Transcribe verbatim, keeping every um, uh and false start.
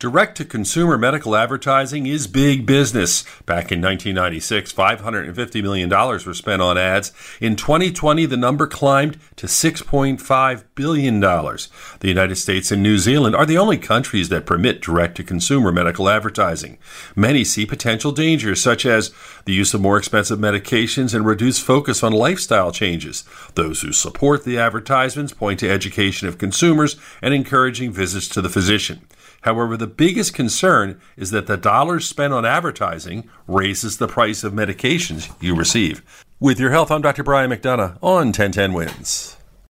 Direct-to-consumer medical advertising is big business. Back in nineteen ninety-six, five hundred fifty million dollars were spent on ads. In twenty twenty, the number climbed to six point five billion dollars. The United States and New Zealand are the only countries that permit direct-to-consumer medical advertising. Many see potential dangers, such as the use of more expensive medications and reduced focus on lifestyle changes. Those who support the advertisements point to education of consumers and encouraging visits to the physician. However, the biggest concern is that the dollars spent on advertising raises the price of medications you receive. With your health, I'm Doctor Brian McDonough on ten ten Wins.